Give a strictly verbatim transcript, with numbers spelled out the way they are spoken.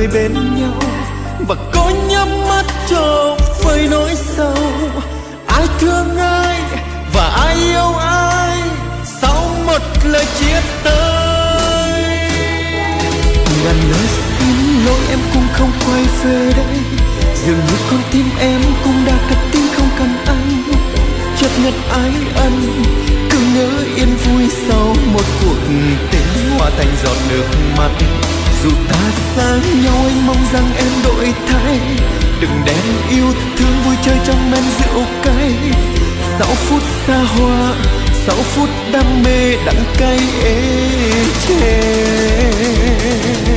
đời bên nhau và có nhắm mắt cho vơi nỗi sầu. Ai thương ai và ai yêu ai sau một lời chia tay. Ngàn lời xin lỗi em cũng không quay về đây, dường như con tim em cũng đã cất tiếng không cần anh. Chợt ngất ái ân cứ ngỡ yên vui sau một cuộc tình hóa thành giọt nước mắt. Dù ta xa nhau anh mong rằng em đổi thay, đừng đem yêu thương vui chơi trong men rượu cay. Sáu phút xa hoa, sáu phút đam mê đắng cay ê chề.